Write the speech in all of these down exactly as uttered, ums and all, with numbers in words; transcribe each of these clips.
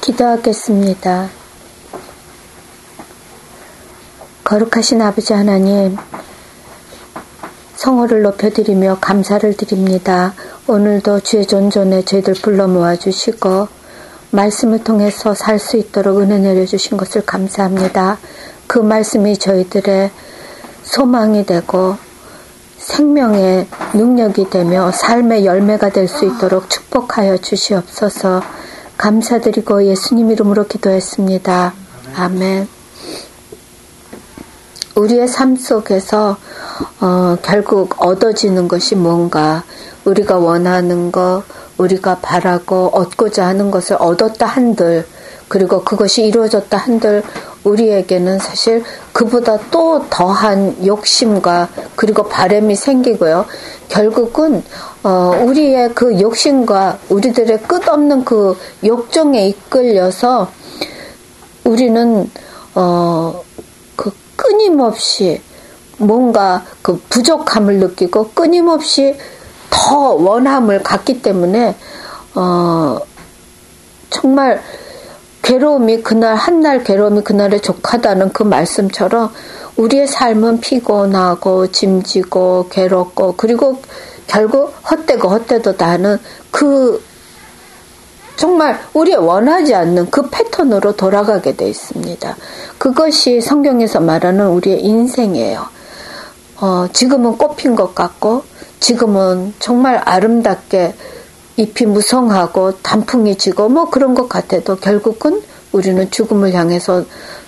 기도하겠습니다. 거룩하신 아버지 하나님, 성호를 높여드리며 감사를 드립니다. 오늘도 주의 존존에 저희들 불러 모아주시고 말씀을 통해서 살 수 있도록 은혜 내려주신 것을 감사합니다. 그 말씀이 저희들의 소망이 되고 생명의 능력이 되며 삶의 열매가 될 수 있도록 축복하여 주시옵소서. 감사드리고 예수님 이름으로 기도했습니다. 아멘. 우리의 삶 속에서 어, 결국 얻어지는 것이 뭔가, 우리가 원하는 것, 우리가 바라고 얻고자 하는 것을 얻었다 한들, 그리고 그것이 이루어졌다 한들 우리에게는 사실 그보다 또 더한 욕심과 그리고 바람이 생기고요. 결국은 어, 우리의 그 욕심과 우리들의 끝없는 그 욕정에 이끌려서 우리는 어, 그 끊임없이 뭔가 그 부족함을 느끼고 끊임없이 더 원함을 갖기 때문에 어, 정말 괴로움이 그날 한날 괴로움이 그날에 족하다는 그 말씀처럼 우리의 삶은 피곤하고 짐지고 괴롭고 그리고 결국 헛되고 헛되도다는 그 정말 우리 원하지 않는 그 패턴으로 돌아가게 돼 있습니다. 그것이 성경에서 말하는 우리의 인생이에요. 어, 지금은 꽃핀 것 같고 지금은 정말 아름답게 잎이 무성하고 단풍이 지고 뭐 그런 것 같아도 결국은 우리는 죽음을 향해서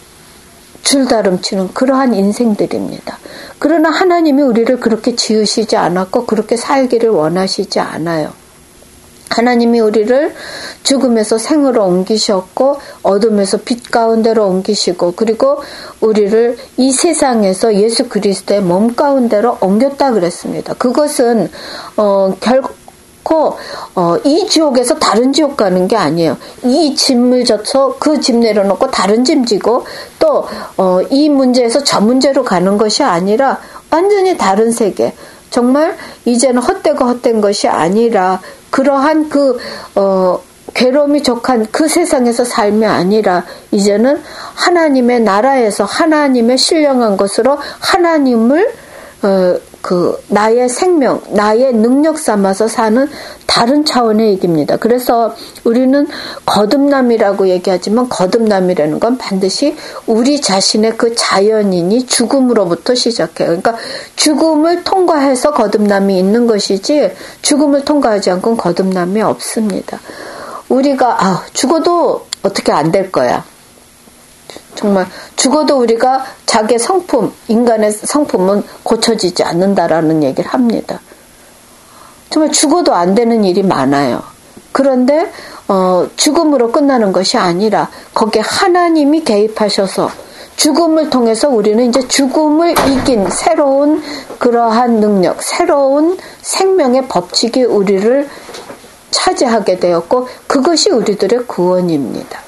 줄다름치는 그러한 인생들입니다. 그러나 하나님이 우리를 그렇게 지으시지 않았고 그렇게 살기를 원하시지 않아요. 하나님이 우리를 죽음에서 생으로 옮기셨고 어둠에서 빛 가운데로 옮기시고 그리고 우리를 이 세상에서 예수 그리스도의 몸 가운데로 옮겼다 그랬습니다. 그것은 어, 결국 어, 이 지옥에서 다른 지옥 가는 게 아니에요. 이 짐을 져서 그 짐 내려놓고 다른 짐 지고 또 어, 이 문제에서 저 문제로 가는 것이 아니라 완전히 다른 세계. 정말 이제는 헛되고 헛된 것이 아니라 그러한 그 어, 괴로움이 족한 그 세상에서 삶이 아니라 이제는 하나님의 나라에서 하나님의 신령한 것으로 하나님을 어, 그 나의 생명, 나의 능력 삼아서 사는 다른 차원의 얘기입니다. 그래서 우리는 거듭남이라고 얘기하지만 거듭남이라는 건 반드시 우리 자신의 그 자연인이 죽음으로부터 시작해요. 그러니까 죽음을 통과해서 거듭남이 있는 것이지 죽음을 통과하지 않고는 거듭남이 없습니다. 우리가 아, 죽어도 어떻게 안 될 거야. 정말 죽어도 우리가 자기의 성품, 인간의 성품은 고쳐지지 않는다라는 얘기를 합니다. 정말 죽어도 안 되는 일이 많아요. 그런데 어, 죽음으로 끝나는 것이 아니라 거기에 하나님이 개입하셔서 죽음을 통해서 우리는 이제 죽음을 이긴 새로운 그러한 능력, 새로운 생명의 법칙이 우리를 차지하게 되었고 그것이 우리들의 구원입니다.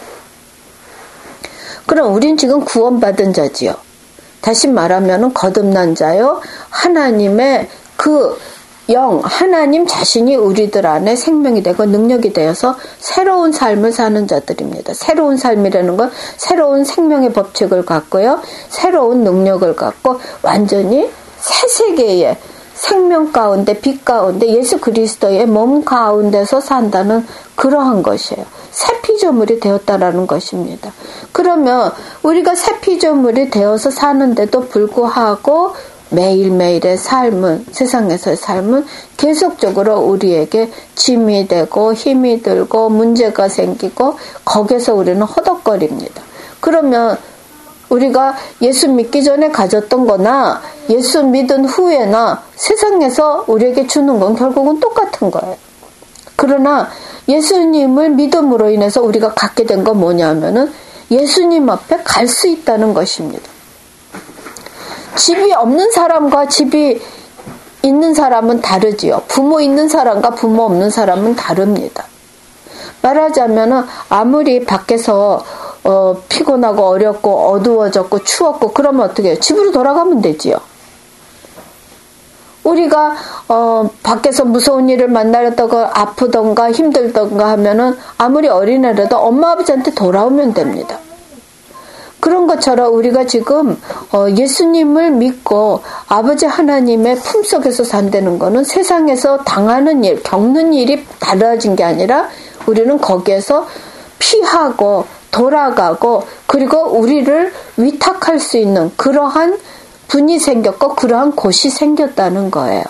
그럼 우린 지금 구원받은 자지요. 다시 말하면 거듭난 자요. 하나님의 그 영, 하나님 자신이 우리들 안에 생명이 되고 능력이 되어서 새로운 삶을 사는 자들입니다. 새로운 삶이라는 건 새로운 생명의 법칙을 갖고요. 새로운 능력을 갖고 완전히 새 세계의 생명 가운데 빛 가운데 예수 그리스도의 몸 가운데서 산다는 그러한 것이에요. 새 피조물이 되었다라는 것입니다. 그러면 우리가 새 피조물이 되어서 사는데도 불구하고 매일매일의 삶은, 세상에서의 삶은 계속적으로 우리에게 짐이 되고 힘이 들고 문제가 생기고 거기서 우리는 허덕거립니다. 그러면 우리가 예수 믿기 전에 가졌던 거나 예수 믿은 후에나 세상에서 우리에게 주는 건 결국은 똑같은 거예요. 그러나 예수님을 믿음으로 인해서 우리가 갖게 된 건 뭐냐면은 예수님 앞에 갈 수 있다는 것입니다. 집이 없는 사람과 집이 있는 사람은 다르지요. 부모 있는 사람과 부모 없는 사람은 다릅니다. 말하자면은 아무리 밖에서 어, 피곤하고 어렵고 어두워졌고 추웠고 그러면 어떻게 해요? 집으로 돌아가면 되지요. 우리가 어, 밖에서 무서운 일을 만나려다가 아프던가 힘들던가 하면은 아무리 어린애라도 엄마 아버지한테 돌아오면 됩니다. 그런 것처럼 우리가 지금 어, 예수님을 믿고 아버지 하나님의 품속에서 산다는 거는 세상에서 당하는 일, 겪는 일이 달라진 게 아니라 우리는 거기에서 피하고 돌아가고 그리고 우리를 위탁할 수 있는 그러한 분이 생겼고 그러한 곳이 생겼다는 거예요.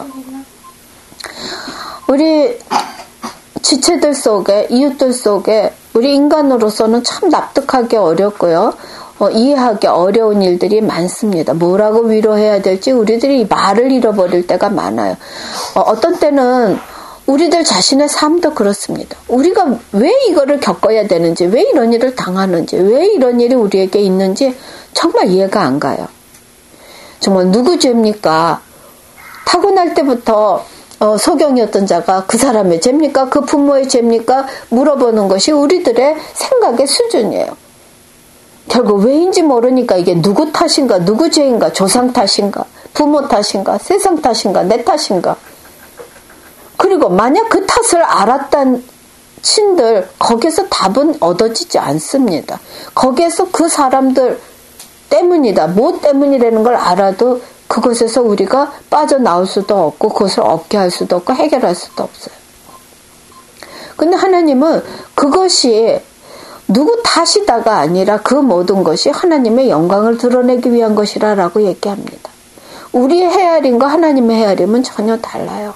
우리 지체들 속에, 이웃들 속에 우리 인간으로서는 참 납득하기 어렵고요. 어, 이해하기 어려운 일들이 많습니다. 뭐라고 위로해야 될지 우리들이 말을 잃어버릴 때가 많아요. 어, 어떤 때는 우리들 자신의 삶도 그렇습니다. 우리가 왜 이거를 겪어야 되는지, 왜 이런 일을 당하는지, 왜 이런 일이 우리에게 있는지 정말 이해가 안 가요. 정말 누구 죄입니까? 타고날 때부터 어, 소경이었던 자가 그 사람의 죄입니까? 그 부모의 죄입니까? 물어보는 것이 우리들의 생각의 수준이에요. 결국 왜인지 모르니까 이게 누구 탓인가, 누구 죄인가, 조상 탓인가, 부모 탓인가, 세상 탓인가, 내 탓인가. 그리고 만약 그 탓을 알았단 친들 거기에서 답은 얻어지지 않습니다. 거기에서 그 사람들 때문이다, 뭐 때문이라는 걸 알아도 그것에서 우리가 빠져나올 수도 없고 그것을 얻게 할 수도 없고 해결할 수도 없어요. 근데 하나님은 그것이 누구 탓이다가 아니라 그 모든 것이 하나님의 영광을 드러내기 위한 것이라라고 얘기합니다. 우리의 헤아림과 하나님의 헤아림은 전혀 달라요.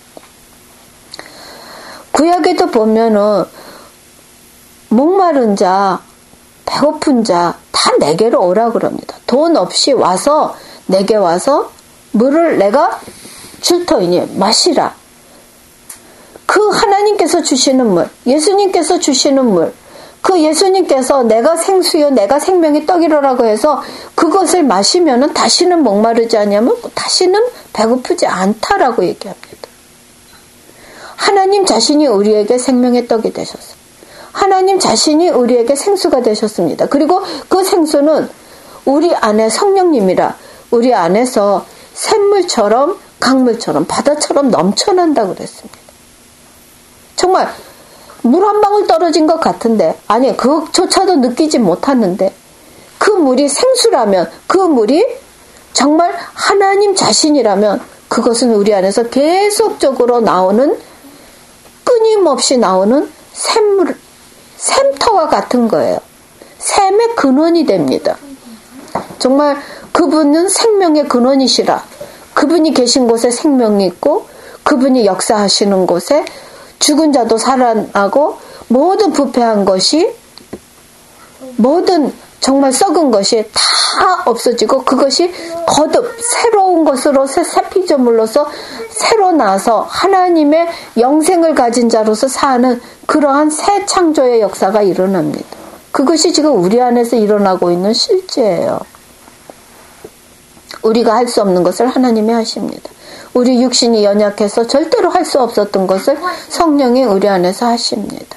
구약에도 보면은 목마른 자, 배고픈 자 다 내게로 오라 그럽니다. 돈 없이 와서 내게 와서 물을 내가 줄 터이니 마시라. 그 하나님께서 주시는 물, 예수님께서 주시는 물, 그 예수님께서 내가 생수요 내가 생명의 떡이로라고 해서 그것을 마시면은 다시는 목마르지 않냐면 다시는 배고프지 않다라고 얘기합니다. 하나님 자신이 우리에게 생명의 떡이 되셨습니다. 하나님 자신이 우리에게 생수가 되셨습니다. 그리고 그 생수는 우리 안에 성령님이라 우리 안에서 샘물처럼 강물처럼 바다처럼 넘쳐난다고 그랬습니다. 정말 물 한 방울 떨어진 것 같은데 아니 그조차도 느끼지 못하는데 그 물이 생수라면 그 물이 정말 하나님 자신이라면 그것은 우리 안에서 계속적으로 나오는 끊임없이 나오는 샘물, 샘터와 같은 거예요. 샘의 근원이 됩니다. 정말 그분은 생명의 근원이시라. 그분이 계신 곳에 생명이 있고 그분이 역사하시는 곳에 죽은 자도 살아나고 모든 부패한 것이 모든 정말 썩은 것이 다 없어지고 그것이 거듭 새로운 것으로 새 피조물로서 새로 나서 하나님의 영생을 가진 자로서 사는 그러한 새 창조의 역사가 일어납니다. 그것이 지금 우리 안에서 일어나고 있는 실제예요. 우리가 할 수 없는 것을 하나님이 하십니다. 우리 육신이 연약해서 절대로 할 수 없었던 것을 성령이 우리 안에서 하십니다.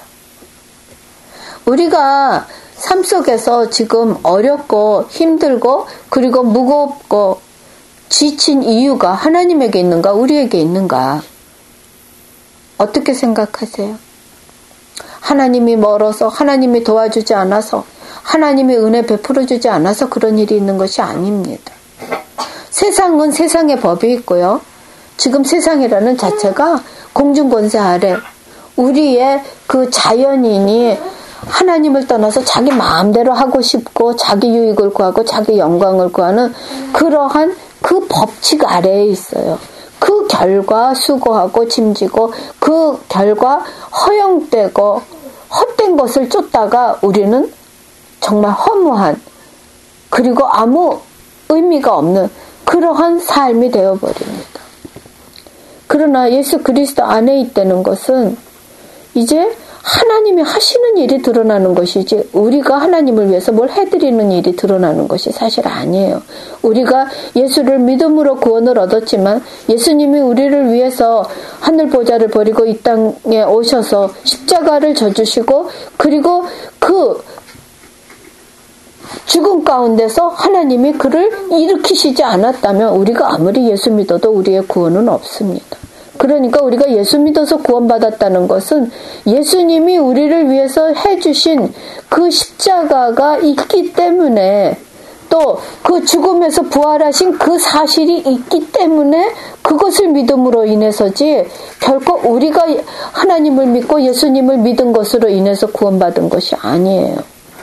우리가 삶 속에서 지금 어렵고 힘들고 그리고 무겁고 지친 이유가 하나님에게 있는가 우리에게 있는가? 어떻게 생각하세요? 하나님이 멀어서 하나님이 도와주지 않아서 하나님이 은혜 베풀어주지 않아서 그런 일이 있는 것이 아닙니다. 세상은 세상의 법이 있고요. 지금 세상이라는 자체가 공중권세 아래 우리의 그 자연인이 하나님을 떠나서 자기 마음대로 하고 싶고 자기 유익을 구하고 자기 영광을 구하는 그러한 그 법칙 아래에 있어요. 그 결과 수고하고 짐지고 그 결과 허용되고 헛된 것을 쫓다가 우리는 정말 허무한 그리고 아무 의미가 없는 그러한 삶이 되어버립니다. 그러나 예수 그리스도 안에 있다는 것은 이제 하나님이 하시는 일이 드러나는 것이지 우리가 하나님을 위해서 뭘 해드리는 일이 드러나는 것이 사실 아니에요. 우리가 예수를 믿음으로 구원을 얻었지만 예수님이 우리를 위해서 하늘 보좌를 버리고 이 땅에 오셔서 십자가를 져주시고 그리고 그 죽음 가운데서 하나님이 그를 일으키시지 않았다면 우리가 아무리 예수 믿어도 우리의 구원은 없습니다. 그러니까 우리가 예수 믿어서 구원받았다는 것은 예수님이 우리를 위해서 해주신 그 십자가가 있기 때문에, 또 그 죽음에서 부활하신 그 사실이 있기 때문에 그것을 믿음으로 인해서지, 결코 우리가 하나님을 믿고 예수님을 믿은 것으로 인해서 구원받은 것이 아니에요.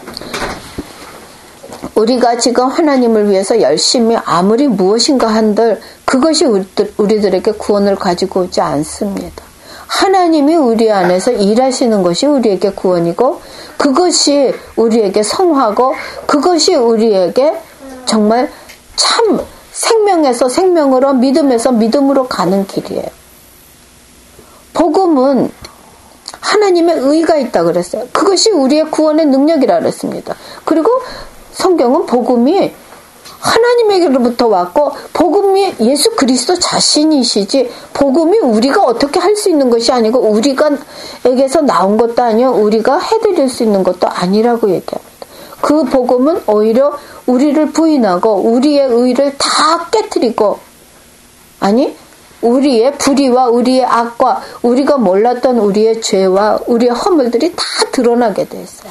우리가 지금 하나님을 위해서 열심히 아무리 무엇인가 한들 그것이 우리들, 우리들에게 구원을 가지고 오지 않습니다. 하나님이 우리 안에서 일하시는 것이 우리에게 구원이고, 그것이 우리에게 성화고, 그것이 우리에게 정말 참 생명에서 생명으로, 믿음에서 믿음으로 가는 길이에요. 복음은 하나님의 의가 있다고 그랬어요. 그것이 우리의 구원의 능력이라고 그랬습니다. 그리고 성경은 복음이 하나님에게로부터 왔고, 복음이 예수 그리스도 자신이시지, 복음이 우리가 어떻게 할 수 있는 것이 아니고, 우리가 에게서 나온 것도 아니요, 우리가 해드릴 수 있는 것도 아니라고 얘기합니다. 그 복음은 오히려 우리를 부인하고 우리의 의를 다 깨트리고, 아니 우리의 불의와 우리의 악과 우리가 몰랐던 우리의 죄와 우리의 허물들이 다 드러나게 됐어요.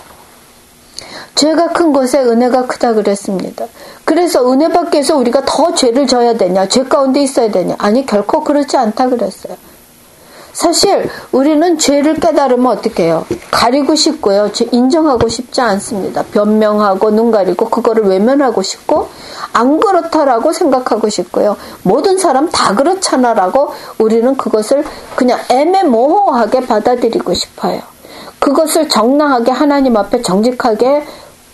죄가 큰 것에 은혜가 크다 그랬습니다. 그래서 은혜 받기 위해서 우리가 더 죄를 져야 되냐, 죄 가운데 있어야 되냐? 아니, 결코 그렇지 않다 그랬어요. 사실 우리는 죄를 깨달으면 어떻게 해요? 가리고 싶고요, 인정하고 싶지 않습니다. 변명하고 눈 가리고 그거를 외면하고 싶고, 안 그렇다라고 생각하고 싶고요, 모든 사람 다 그렇잖아라고 우리는 그것을 그냥 애매모호하게 받아들이고 싶어요. 그것을 정당하게 하나님 앞에 정직하게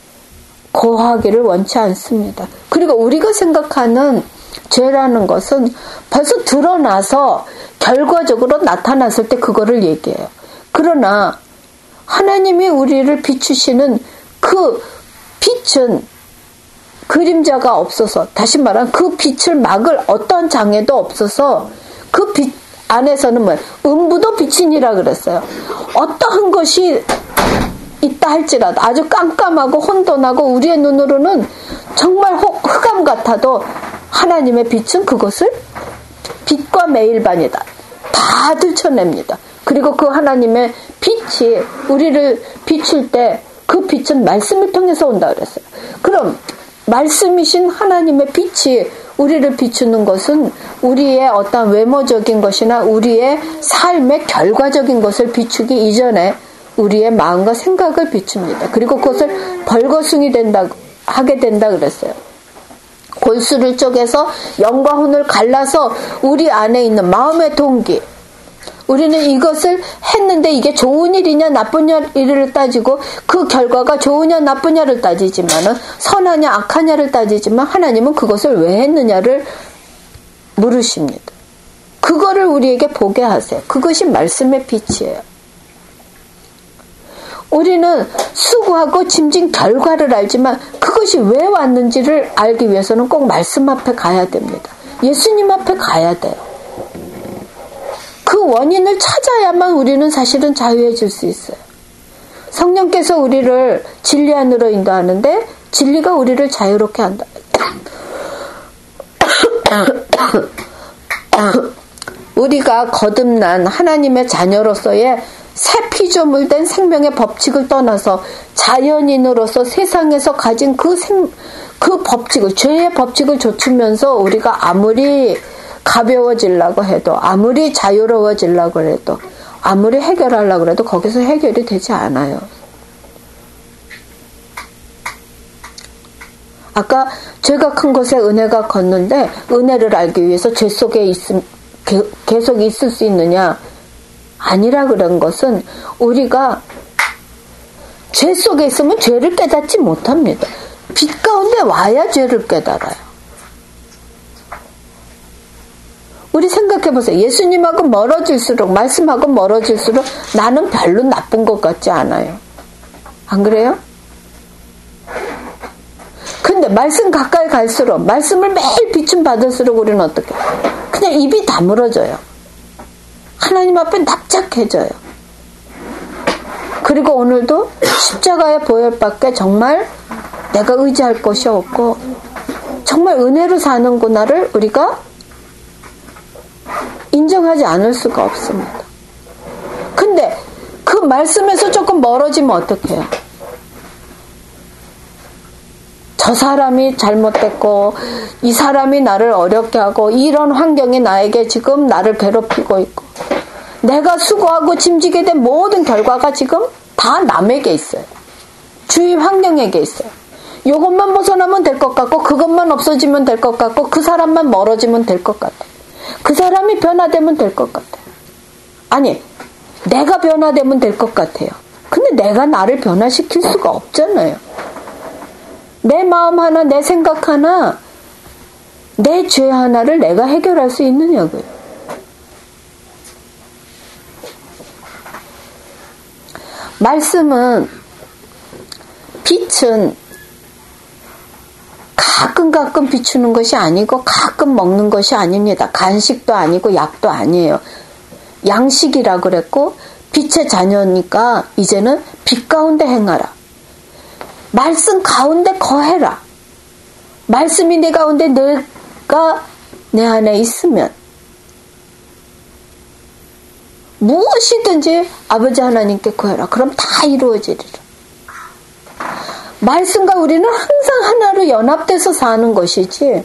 고하기를 원치 않습니다. 그리고 우리가 생각하는 죄라는 것은 벌써 드러나서 결과적으로 나타났을 때 그거를 얘기해요. 그러나 하나님이 우리를 비추시는 그 빛은 그림자가 없어서, 다시 말하면 그 빛을 막을 어떤 장애도 없어서, 그 빛 안에서는 뭐 음부도 빛이니라 그랬어요. 어떠한 것이 있다 할지라도 아주 깜깜하고 혼돈하고 우리의 눈으로는 정말 흑암 같아도 하나님의 빛은 그것을 빛과 매일반이다 다 들춰냅니다. 그리고 그 하나님의 빛이 우리를 비출 때 그 빛은 말씀을 통해서 온다 그랬어요. 그럼 말씀이신 하나님의 빛이 우리를 비추는 것은 우리의 어떤 외모적인 것이나 우리의 삶의 결과적인 것을 비추기 이전에 우리의 마음과 생각을 비춥니다. 그리고 그것을 벌거숭이 된다, 하게 된다 그랬어요. 골수를 쪼개서 영과 혼을 갈라서 우리 안에 있는 마음의 동기, 우리는 이것을 했는데 이게 좋은 일이냐 나쁜 일을 따지고 그 결과가 좋으냐 나쁘냐를 따지지만은, 선하냐 악하냐를 따지지만, 하나님은 그것을 왜 했느냐를 물으십니다. 그거를 우리에게 보게 하세요. 그것이 말씀의 빛이에요. 우리는 수고하고 짐진 결과를 알지만 그것이 왜 왔는지를 알기 위해서는 꼭 말씀 앞에 가야 됩니다. 예수님 앞에 가야 돼요. 그 원인을 찾아야만 우리는 사실은 자유해질 수 있어요. 성령께서 우리를 진리 안으로 인도하는데 진리가 우리를 자유롭게 한다. 우리가 거듭난 하나님의 자녀로서의 새 피조물 된 생명의 법칙을 떠나서 자연인으로서 세상에서 가진 그 생, 그 법칙을, 죄의 법칙을 좇으면서 우리가 아무리 가벼워지려고 해도, 아무리 자유로워지려고 해도, 아무리 해결하려고 해도 거기서 해결이 되지 않아요. 아까 죄가 큰 것에 은혜가 컸는데, 은혜를 알기 위해서 죄 속에 있음, 계속 있을 수 있느냐? 아니라 그런 것은 우리가 죄 속에 있으면 죄를 깨닫지 못합니다. 빛 가운데 와야 죄를 깨달아요. 우리 생각해 보세요. 예수님하고 멀어질수록, 말씀하고 멀어질수록 나는 별로 나쁜 것 같지 않아요. 안 그래요? 근데 말씀 가까이 갈수록, 말씀을 매일 비춤 받을수록 우리는 어떻게 해요? 그냥 입이 다물어져요. 하나님 앞에 납작해져요. 그리고 오늘도 십자가의 보혈밖에 정말 내가 의지할 것이 없고 정말 은혜로 사는구나를 우리가 인정하지 않을 수가 없습니다. 근데 그 말씀에서 조금 멀어지면 어떡해요? 저 사람이 잘못됐고 이 사람이 나를 어렵게 하고 이런 환경이 나에게 지금 나를 괴롭히고 있고 내가 수고하고 짐지게 된 모든 결과가 지금 다 남에게 있어요. 주위 환경에게 있어요. 이것만 벗어나면 될 것 같고 그것만 없어지면 될 것 같고 그 사람만 멀어지면 될 것 같아. 그 사람이 변화되면 될 것 같아. 아니 내가 변화되면 될 것 같아요. 근데 내가 나를 변화시킬 수가 없잖아요. 내 마음 하나, 내 생각 하나, 내 죄 하나를 내가 해결할 수 있느냐고요. 말씀은, 빛은 가끔 가끔 비추는 것이 아니고 가끔 먹는 것이 아닙니다. 간식도 아니고 약도 아니에요. 양식이라 그랬고 빛의 자녀니까 이제는 빛 가운데 행하라. 말씀 가운데 거해라. 말씀이 내 가운데 내가 내 안에 있으면 무엇이든지 아버지 하나님께 구해라. 그럼 다 이루어지리라. 말씀과 우리는 항상 하나로 연합돼서 사는 것이지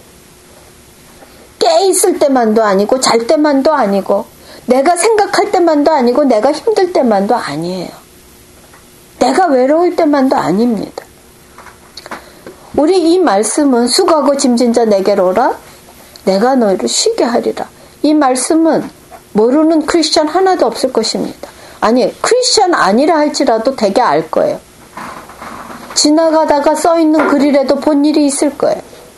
깨 있을 때만도 아니고 잘 때만도 아니고 내가 생각할 때만도 아니고 내가 힘들 때만도 아니에요. 내가 외로울 때만도 아닙니다. 우리 이 말씀은 수고하고 짐진 자 내게로 오라 내가 너희를 쉬게 하리라. 이 말씀은 모르는 크리스천 하나도 없을 것입니다. 아니 크리스천 아니라 할지라도 되게 알 거예요. 지나가다가 써있는 글이라도 본 일이 있을 거예요.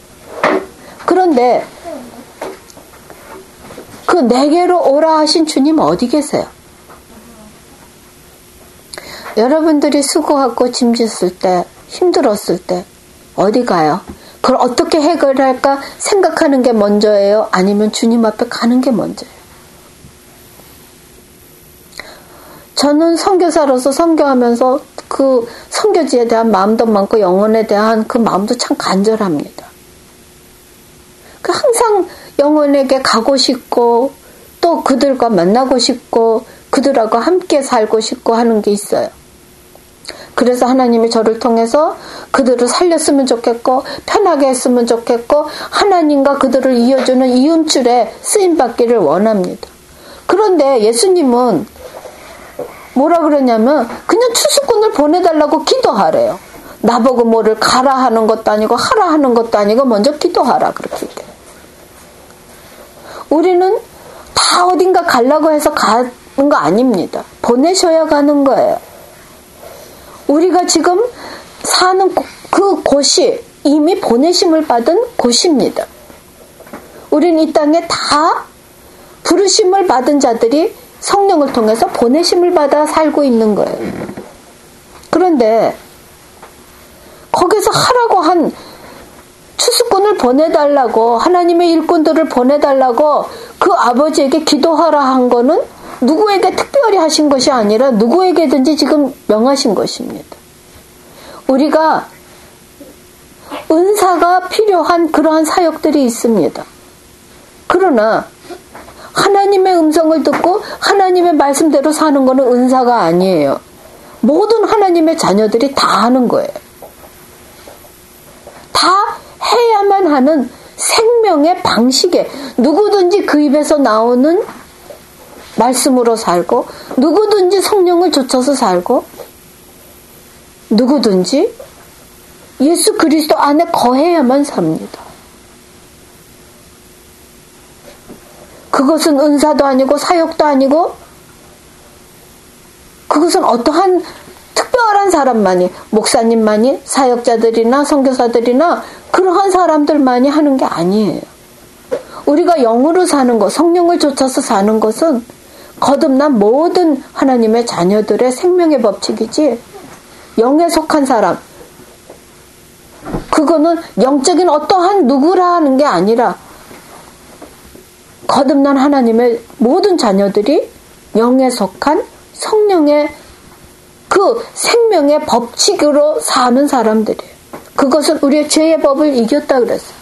그런데 그 내게로 오라 하신 주님 어디 계세요? 여러분들이 수고하고 짐졌을 때 힘들었을 때 어디 가요? 그걸 어떻게 해결할까 생각하는 게 먼저예요? 아니면 주님 앞에 가는 게 먼저예요? 저는 선교사로서 선교하면서 그 선교지에 대한 마음도 많고 영혼에 대한 그 마음도 참 간절합니다. 그 항상 영혼에게 가고 싶고 또 그들과 만나고 싶고 그들하고 함께 살고 싶고 하는 게 있어요. 그래서 하나님이 저를 통해서 그들을 살렸으면 좋겠고 편하게 했으면 좋겠고 하나님과 그들을 이어주는 이음줄에 쓰임받기를 원합니다. 그런데 예수님은 뭐라 그러냐면 그냥 추수꾼을 보내달라고 기도하래요. 나보고 뭐를 가라 하는 것도 아니고 하라 하는 것도 아니고 먼저 기도하라 그렇게 얘기해요. 우리는 다 어딘가 가려고 해서 가는 거 아닙니다. 보내셔야 가는 거예요. 우리가 지금 사는 그 곳이 이미 보내심을 받은 곳입니다. 우린 이 땅에 다 부르심을 받은 자들이 성령을 통해서 보내심을 받아 살고 있는 거예요. 그런데 거기서 하라고 한 추수꾼을 보내달라고 하나님의 일꾼들을 보내달라고 그 아버지에게 기도하라 한 거는 누구에게 특별히 하신 것이 아니라 누구에게든지 지금 명하신 것입니다. 우리가 은사가 필요한 그러한 사역들이 있습니다. 그러나 하나님의 음성을 듣고 하나님의 말씀대로 사는 것은 은사가 아니에요. 모든 하나님의 자녀들이 다 하는 거예요. 다 해야만 하는 생명의 방식에 누구든지 그 입에서 나오는 말씀으로 살고 누구든지 성령을 좇아서 살고 누구든지 예수 그리스도 안에 거해야만 삽니다. 그것은 은사도 아니고 사역도 아니고 그것은 어떠한 특별한 사람만이 목사님만이 사역자들이나 선교사들이나 그러한 사람들만이 하는 게 아니에요. 우리가 영으로 사는 것, 성령을 좇아서 사는 것은 거듭난 모든 하나님의 자녀들의 생명의 법칙이지 영에 속한 사람 그거는 영적인 어떠한 누구라 하는 게 아니라 거듭난 하나님의 모든 자녀들이 영에 속한 성령의 그 생명의 법칙으로 사는 사람들이에요. 그것은 우리의 죄의 법을 이겼다 그랬어요.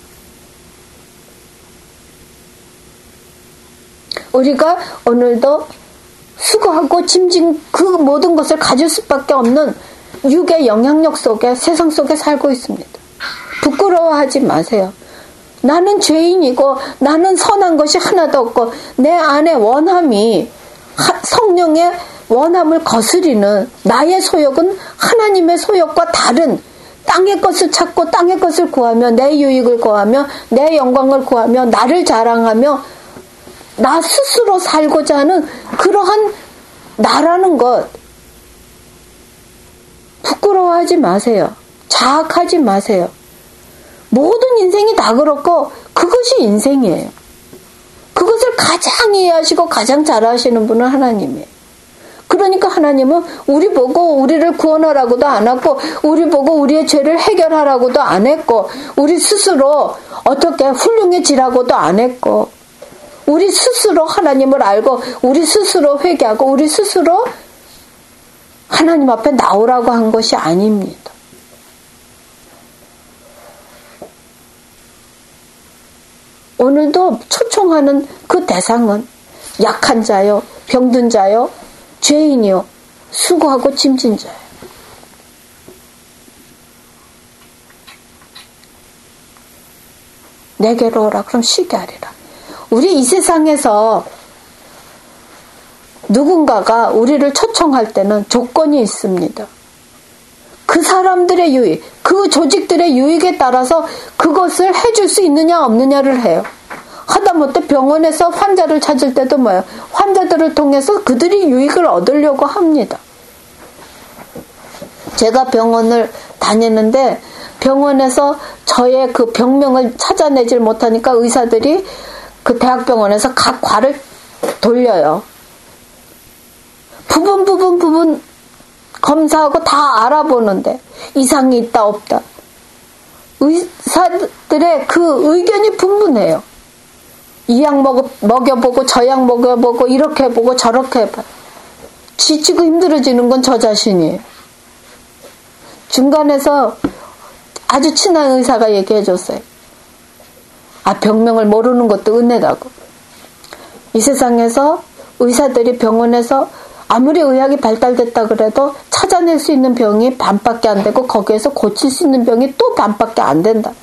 우리가 오늘도 수고하고 짐진 그 모든 것을 가질 수밖에 없는 육의 영향력 속에, 세상 속에 살고 있습니다. 부끄러워하지 마세요. 나는 죄인이고 나는 선한 것이 하나도 없고 내 안에 원함이 성령의 원함을 거스리는 나의 소욕은 하나님의 소욕과 다른 땅의 것을 찾고 땅의 것을 구하며 내 유익을 구하며 내 영광을 구하며 나를 자랑하며 나 스스로 살고자 하는 그러한 나라는 것, 부끄러워하지 마세요. 자학하지 마세요. 모든 인생이 다 그렇고 그것이 인생이에요. 그것을 가장 이해하시고 가장 잘 아시는 분은 하나님이에요. 그러니까 하나님은 우리 보고 우리를 구원하라고도 안 했고 우리 보고 우리의 죄를 해결하라고도 안 했고 우리 스스로 어떻게 훌륭해지라고도 안 했고 우리 스스로 하나님을 알고 우리 스스로 회개하고 우리 스스로 하나님 앞에 나오라고 한 것이 아닙니다. 오늘도 초청하는 그 대상은 약한 자요, 병든 자요, 죄인이요, 수고하고 짐진 자예요. 내게로 오라 그럼 쉬게 하리라. 우리 이 세상에서 누군가가 우리를 초청할 때는 조건이 있습니다. 그 사람들의 유익, 그 조직들의 유익에 따라서 그것을 해줄 수 있느냐 없느냐를 해요. 하다못해 병원에서 환자를 찾을 때도 뭐예요? 환자들을 통해서 그들이 유익을 얻으려고 합니다. 제가 병원을 다니는데 병원에서 저의 그 병명을 찾아내질 못하니까 의사들이 그 대학병원에서 각 과를 돌려요. 부분 부분 부분 검사하고 다 알아보는데 이상이 있다 없다. 의사들의 그 의견이 분분해요. 이 약 먹여보고 저 약 먹여보고 이렇게 해보고 저렇게 해봐. 지치고 힘들어지는 건 저 자신이에요. 중간에서 아주 친한 의사가 얘기해줬어요. 아, 병명을 모르는 것도 은혜라고. 이 세상에서 의사들이 병원에서 아무리 의학이 발달됐다 그래도 찾아낼 수 있는 병이 반밖에 안 되고 거기에서 고칠 수 있는 병이 또 반밖에 안 된다.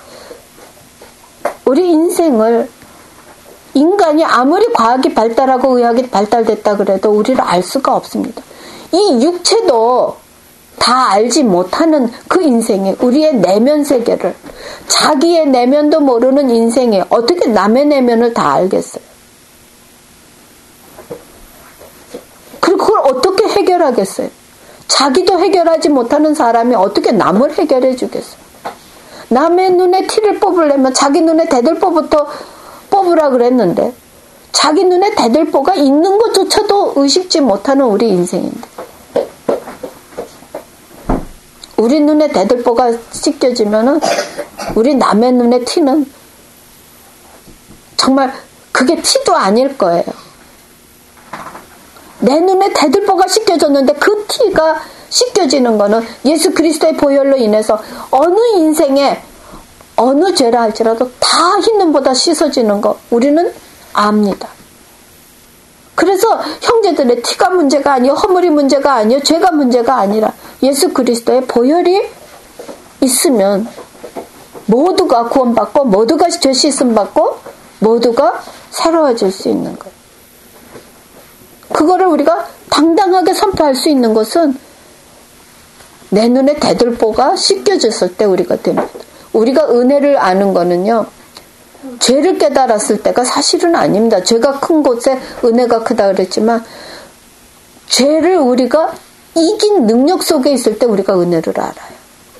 우리 인생을 인간이 아무리 과학이 발달하고 의학이 발달됐다 그래도 우리를 알 수가 없습니다. 이 육체도 다 알지 못하는 그 인생에 우리의 내면 세계를 자기의 내면도 모르는 인생에 어떻게 남의 내면을 다 알겠어요? 그리고 그걸 어떻게 해결하겠어요? 자기도 해결하지 못하는 사람이 어떻게 남을 해결해 주겠어요? 남의 눈에 티를 뽑으려면 자기 눈에 대들보부터 뽑으라 그랬는데 자기 눈에 대들보가 있는 것조차도 의식지 못하는 우리 인생인데 우리 눈에 대들보가 씻겨지면은 우리 남의 눈에 티는 정말 그게 티도 아닐 거예요. 내 눈에 대들보가 씻겨졌는데 그 티가 씻겨지는 거는 예수 그리스도의 보혈로 인해서 어느 인생에 어느 죄라 할지라도 다 흰눈보다 씻어지는 거 우리는 압니다. 그래서 형제들의 티가 문제가 아니요 허물이 문제가 아니요 죄가 문제가 아니라 예수 그리스도의 보혈이 있으면 모두가 구원받고 모두가 죄 씻음 받고 모두가 새로워질 수 있는 거예요. 그거를 우리가 당당하게 선포할 수 있는 것은 내 눈에 대들보가 씻겨졌을 때 우리가 됩니다. 우리가 은혜를 아는 거는요. 죄를 깨달았을 때가 사실은 아닙니다. 죄가 큰 곳에 은혜가 크다 그랬지만 죄를 우리가 이긴 능력 속에 있을 때 우리가 은혜를 알아요.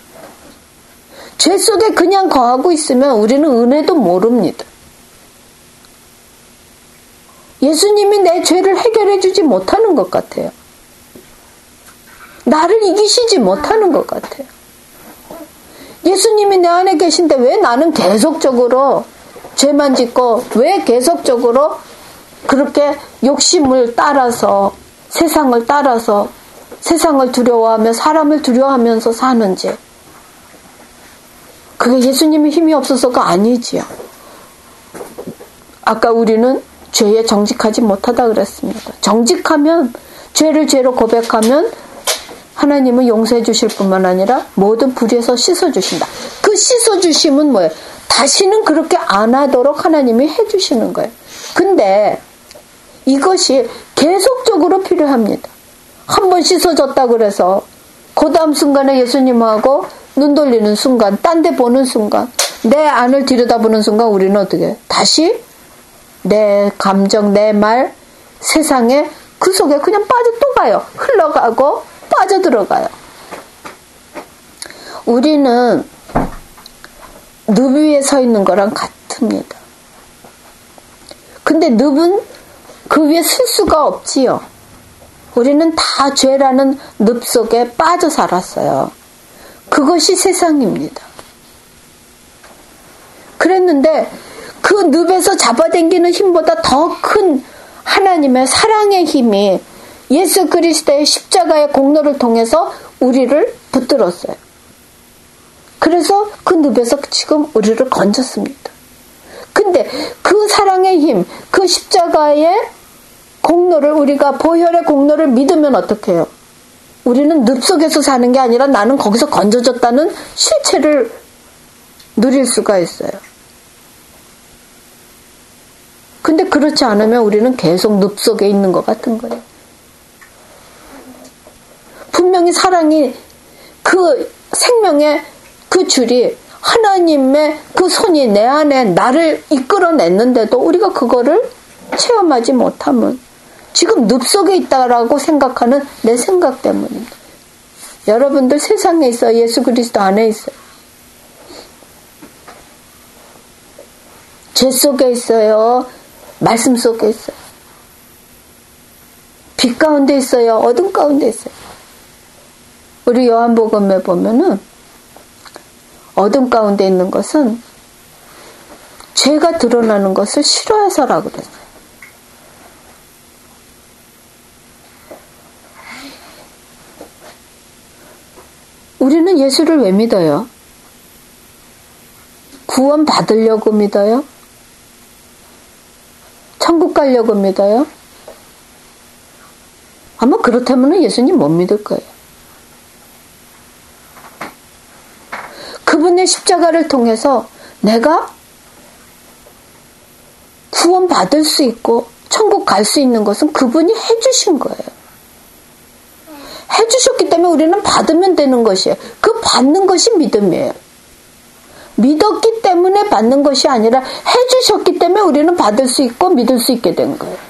죄 속에 그냥 거하고 있으면 우리는 은혜도 모릅니다. 예수님이 내 죄를 해결해 주지 못하는 것 같아요. 나를 이기시지 못하는 것 같아요. 예수님이 내 안에 계신데 왜 나는 계속적으로 죄만 짓고 왜 계속적으로 그렇게 욕심을 따라서 세상을 따라서 세상을 두려워하며 사람을 두려워하면서 사는지 그게 예수님의 힘이 없어서가 아니지요. 아까 우리는 죄에 정직하지 못하다 그랬습니다. 정직하면, 죄를 죄로 고백하면 하나님은 용서해 주실 뿐만 아니라 모든 불의에서 씻어주신다. 그 씻어주심은 뭐예요? 다시는 그렇게 안 하도록 하나님이 해주시는 거예요. 근데 이것이 계속적으로 필요합니다. 한 번 씻어졌다 그래서 그 다음 순간에 예수님하고 눈 돌리는 순간, 딴 데 보는 순간, 내 안을 들여다보는 순간 우리는 어떻게 해요? 다시 내 감정, 내 말, 세상에 그 속에 그냥 빠져 또 가요. 흘러가고 빠져들어가요. 우리는 늪 위에 서 있는 거랑 같습니다. 근데 늪은 그 위에 쓸 수가 없지요. 우리는 다 죄라는 늪 속에 빠져 살았어요. 그것이 세상입니다. 그랬는데 그 늪에서 잡아당기는 힘보다 더 큰 하나님의 사랑의 힘이 예수 그리스도의 십자가의 공로를 통해서 우리를 붙들었어요. 그래서 그 늪에서 지금 우리를 건졌습니다. 근데 그 사랑의 힘, 그 십자가의 공로를, 우리가 보혈의 공로를 믿으면 어떻게 해요? 우리는 늪 속에서 사는 게 아니라 나는 거기서 건져졌다는 실체를 누릴 수가 있어요. 근데 그렇지 않으면 우리는 계속 늪 속에 있는 것 같은 거예요. 분명히 사랑이, 그 생명의 그 줄이 하나님의 그 손이 내 안에 나를 이끌어냈는데도 우리가 그거를 체험하지 못하면 지금 늪 속에 있다라고 생각하는 내 생각 때문입니다. 여러분들 세상에 있어요. 예수 그리스도 안에 있어요. 죄 속에 있어요. 말씀 속에 있어요. 빛 가운데 있어요. 어둠 가운데 있어요. 우리 요한복음에 보면은 어둠 가운데 있는 것은 죄가 드러나는 것을 싫어해서라고 그랬어요. 우리는 예수를 왜 믿어요? 구원 받으려고 믿어요? 천국 가려고 믿어요? 아마 그렇다면 예수님 못 믿을 거예요. 그분의 십자가를 통해서 내가 구원 받을 수 있고 천국 갈 수 있는 것은 그분이 해주신 거예요. 해주셨기 때문에 우리는 받으면 되는 것이에요. 그 받는 것이 믿음이에요. 믿었기 때문에 받는 것이 아니라 해주셨기 때문에 우리는 받을 수 있고 믿을 수 있게 된 거예요.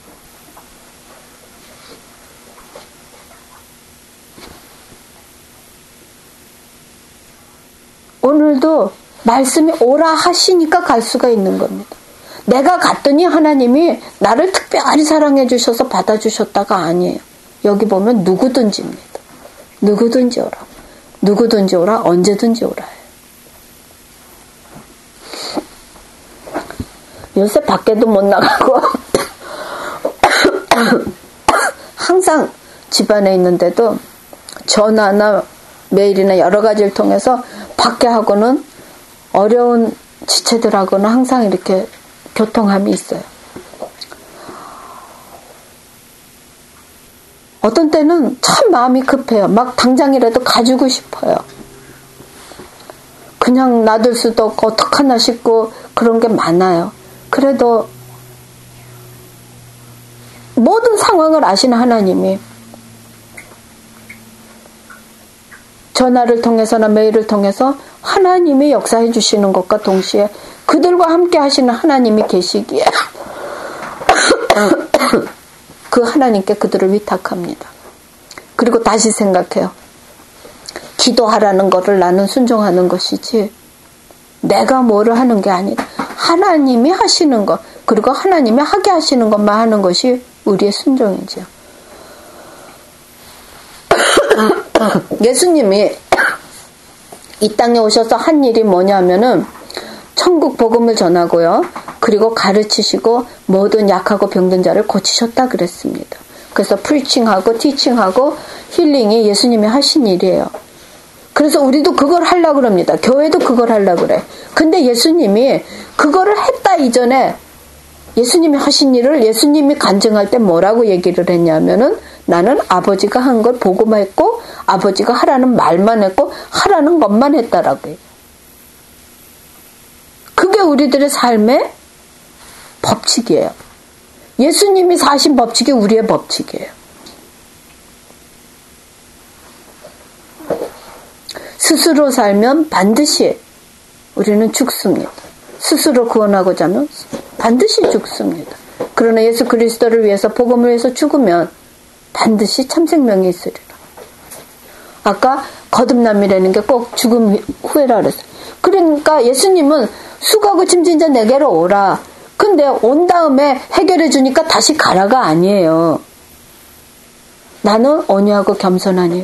오늘도 말씀이 오라 하시니까 갈 수가 있는 겁니다. 내가 갔더니 하나님이 나를 특별히 사랑해 주셔서 받아주셨다가 아니에요. 여기 보면 누구든지입니다. 누구든지 오라. 누구든지 오라. 언제든지 오라. 요새 밖에도 못 나가고 항상 집안에 있는데도 전화나 메일이나 여러 가지를 통해서 밖에 하고는 어려운 지체들하고는 항상 이렇게 교통함이 있어요. 어떤 때는 참 마음이 급해요. 막 당장이라도 가지고 싶어요. 그냥 놔둘 수도 없고 어떡하나 싶고 그런 게 많아요. 그래도 모든 상황을 아시는 하나님이 전화를 통해서나 메일을 통해서 하나님이 역사해 주시는 것과 동시에 그들과 함께 하시는 하나님이 계시기에 그 하나님께 그들을 위탁합니다. 그리고 다시 생각해요. 기도하라는 것을 나는 순종하는 것이지 내가 뭐를 하는 게 아니다. 하나님이 하시는 것, 그리고 하나님이 하게 하시는 것만 하는 것이 우리의 순종이죠. 예수님이 이 땅에 오셔서 한 일이 뭐냐면은 천국 복음을 전하고요. 그리고 가르치시고 모든 약하고 병든 자를 고치셨다 그랬습니다. 그래서 프리칭하고 티칭하고 힐링이 예수님이 하신 일이에요. 그래서 우리도 그걸 하려고 그럽니다. 교회도 그걸 하려고 그래. 근데 예수님이 그거를 했다 이전에 예수님이 하신 일을 예수님이 간증할 때 뭐라고 얘기를 했냐면은 나는 아버지가 한 걸 보고만 했고 아버지가 하라는 말만 했고 하라는 것만 했다라고 해요. 그게 우리들의 삶의 법칙이에요. 예수님이 사신 법칙이 우리의 법칙이에요. 스스로 살면 반드시 우리는 죽습니다. 스스로 구원하고자 하면 반드시 죽습니다. 그러나 예수 그리스도를 위해서 복음을 위해서 죽으면 반드시 참생명이 있으리라. 아까 거듭남이라는 게 꼭 죽음 후에라 그랬어요. 그러니까 예수님은 수고하고 짐진 자 내게로 오라. 근데 온 다음에 해결해 주니까 다시 가라가 아니에요. 나는 온유하고 겸손하니.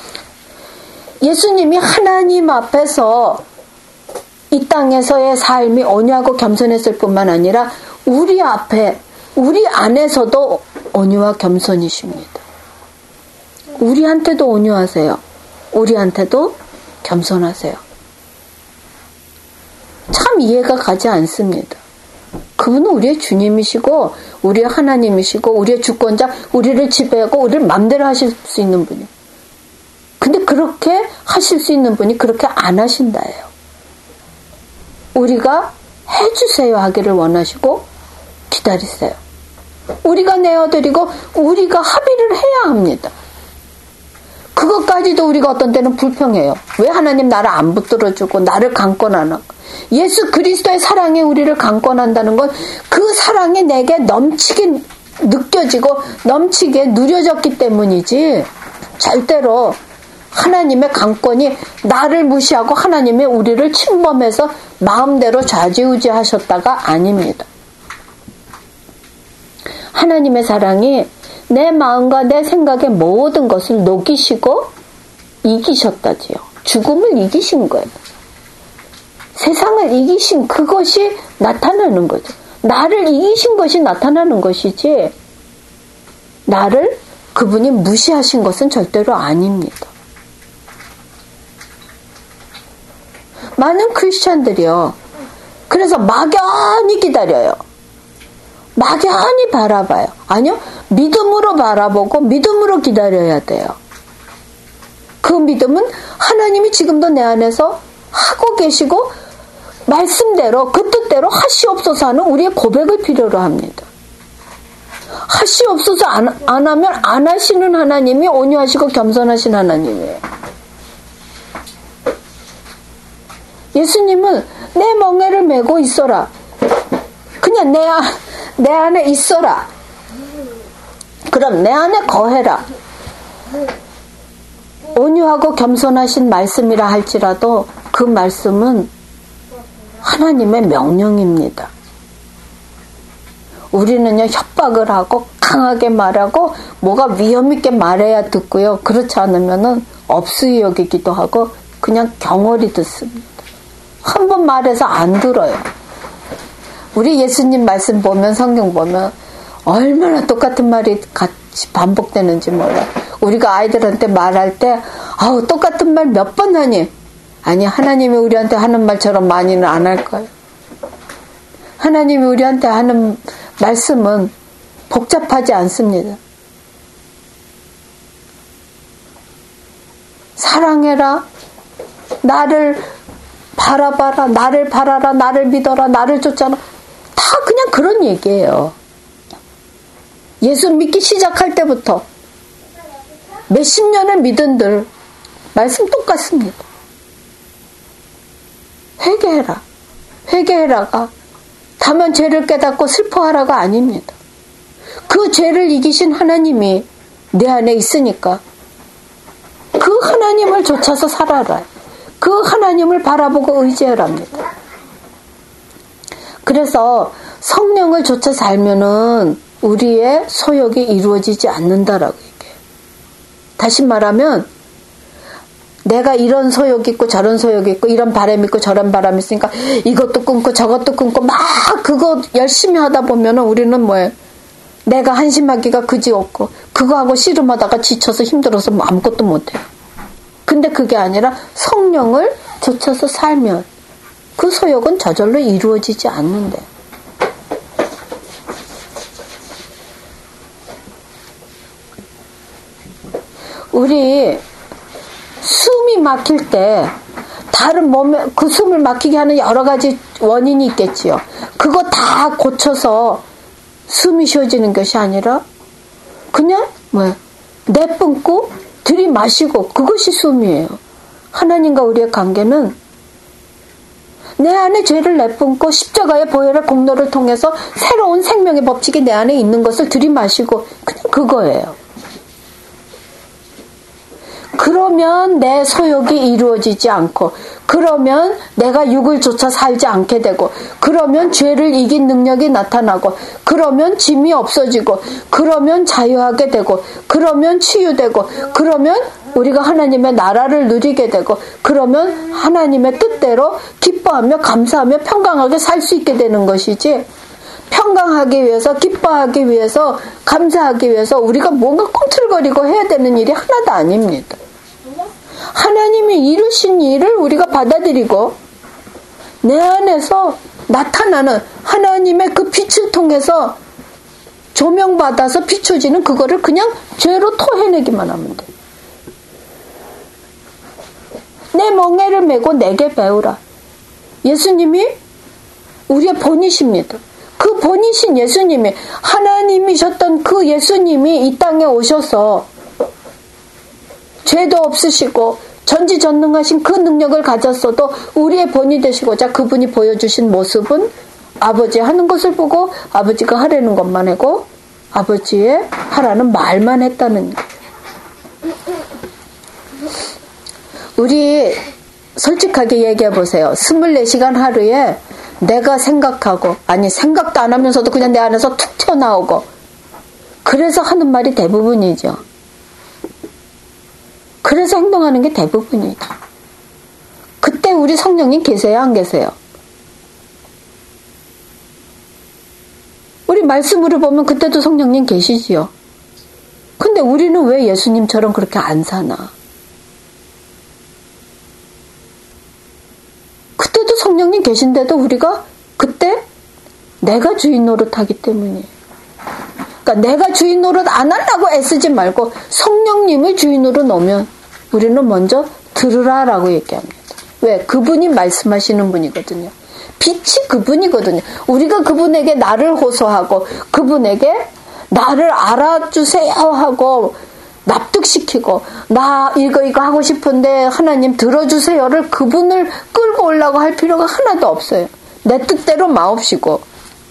예수님이 하나님 앞에서 이 땅에서의 삶이 온유하고 겸손했을 뿐만 아니라 우리 앞에 우리 안에서도 온유와 겸손이십니다. 우리한테도 온유하세요. 우리한테도 겸손하세요. 참 이해가 가지 않습니다. 그분은 우리의 주님이시고 우리의 하나님이시고 우리의 주권자, 우리를 지배하고 우리를 맘대로 하실 수 있는 분이에요. 근데 그렇게 하실 수 있는 분이 그렇게 안 하신다예요. 우리가 해주세요 하기를 원하시고 기다리세요. 우리가 내어드리고 우리가 합의를 해야 합니다. 그것까지도 우리가 어떤 때는 불평해요. 왜 하나님 나를 안 붙들어주고 나를 강권 안 하고. 예수 그리스도의 사랑에 우리를 강권한다는 건 그 사랑이 내게 넘치게 느껴지고 넘치게 누려졌기 때문이지 절대로 하나님의 강권이 나를 무시하고 하나님의 우리를 침범해서 마음대로 좌지우지하셨다가 아닙니다. 하나님의 사랑이 내 마음과 내 생각의 모든 것을 녹이시고 이기셨다지요. 죽음을 이기신 거예요. 세상을 이기신 그것이 나타나는 거죠. 나를 이기신 것이 나타나는 것이지 나를 그분이 무시하신 것은 절대로 아닙니다. 많은 크리스찬들이요. 그래서 막연히 기다려요. 막연히 바라봐요. 아니요. 믿음으로 바라보고 믿음으로 기다려야 돼요. 그 믿음은 하나님이 지금도 내 안에서 하고 계시고 말씀대로 그 뜻대로 하시옵소서 하는 우리의 고백을 필요로 합니다. 하시옵소서 안, 안 하면 안 하시는 하나님이 온유하시고 겸손하신 하나님이에요. 예수님은 내 멍에를 메고 있어라. 그냥 내, 내 안에 있어라. 그럼 내 안에 거해라. 온유하고 겸손하신 말씀이라 할지라도 그 말씀은 하나님의 명령입니다. 우리는요 협박을 하고 강하게 말하고 뭐가 위험 있게 말해야 듣고요. 그렇지 않으면은 업수이 여기기도 하고 그냥 경홀히 듣습니다. 한 번 말해서 안 들어요. 우리 예수님 말씀 보면 성경 보면 얼마나 똑같은 말이 같이 반복되는지 몰라요. 우리가 아이들한테 말할 때 아우 똑같은 말 몇 번 하니? 아니 하나님이 우리한테 하는 말처럼 많이는 안 할 거예요. 하나님이 우리한테 하는 말씀은 복잡하지 않습니다. 사랑해라. 나를 바라봐라. 나를 바라라. 나를 믿어라. 나를 쫓아라. 다 그냥 그런 얘기예요. 예수 믿기 시작할 때부터 몇십 년을 믿은들 말씀 똑같습니다. 회개해라. 회개해라가 다만 죄를 깨닫고 슬퍼하라가 아닙니다. 그 죄를 이기신 하나님이 내 안에 있으니까 그 하나님을 쫓아서 살아라. 그 하나님을 바라보고 의지하랍니다. 그래서 성령을 쫓아 살면은 우리의 소욕이 이루어지지 않는다라고 얘기해요. 다시 말하면 내가 이런 소욕이 있고 저런 소욕이 있고 이런 바람이 있고 저런 바람이 있으니까 이것도 끊고 저것도 끊고 막 그거 열심히 하다 보면은 우리는 뭐예요? 내가 한심하기가 그지없고 그거 하고 씨름하다가 지쳐서 힘들어서 뭐 아무것도 못해요. 근데 그게 아니라 성령을 좇아서 살면 그 소욕은 저절로 이루어지지 않는데. 우리 숨이 막힐 때 다른 몸에 그 숨을 막히게 하는 여러 가지 원인이 있겠지요. 그거 다 고쳐서 숨이 쉬어지는 것이 아니라 그냥 뭐야 내뿜고 들이마시고 그것이 숨이에요. 하나님과 우리의 관계는 내 안에 죄를 내뿜고 십자가의 보혈의 공로를 통해서 새로운 생명의 법칙이 내 안에 있는 것을 들이마시고 그냥 그거예요. 그러면 내 소욕이 이루어지지 않고, 그러면 내가 육을 쫓아 살지 않게 되고, 그러면 죄를 이긴 능력이 나타나고, 그러면 짐이 없어지고, 그러면 자유하게 되고, 그러면 치유되고, 그러면 우리가 하나님의 나라를 누리게 되고, 그러면 하나님의 뜻대로 기뻐하며 감사하며 평강하게 살 수 있게 되는 것이지, 평강하기 위해서, 기뻐하기 위해서, 감사하기 위해서 우리가 뭔가 꿈틀거리고 해야 되는 일이 하나도 아닙니다. 하나님이 이루신 일을 우리가 받아들이고 내 안에서 나타나는 하나님의 그 빛을 통해서 조명받아서 비춰지는 그거를 그냥 죄로 토해내기만 하면 돼. 내 멍에를 메고 내게 배우라. 예수님이 우리의 본이십니다. 그 본이신 예수님이, 하나님이셨던 그 예수님이 이 땅에 오셔서 죄도 없으시고 전지전능하신 그 능력을 가졌어도 우리의 본이 되시고자 그분이 보여주신 모습은 아버지 하는 것을 보고 아버지가 하라는 것만 하고 아버지의 하라는 말만 했다는 거예요. 우리 솔직하게 얘기해 보세요. 스물네 시간 하루에 내가 생각하고, 아니 생각도 안 하면서도 그냥 내 안에서 툭 튀어나오고, 그래서 하는 말이 대부분이죠. 그래서 행동하는 게 대부분이다. 그때 우리 성령님 계세요, 안 계세요? 우리 말씀으로 보면 그때도 성령님 계시지요. 근데 우리는 왜 예수님처럼 그렇게 안 사나? 그때도 성령님 계신데도 우리가 그때 내가 주인 노릇하기 때문이에요. 그러니까 내가 주인 노릇 안 하려고 애쓰지 말고 성령님을 주인으로 놓으면 우리는 먼저 들으라라고 얘기합니다. 왜? 그분이 말씀하시는 분이거든요. 빛이 그분이거든요. 우리가 그분에게 나를 호소하고 그분에게 나를 알아주세요 하고 납득시키고 나 이거 이거 하고 싶은데 하나님 들어주세요를 그분을 끌고 오려고 할 필요가 하나도 없어요. 내 뜻대로 마옵시고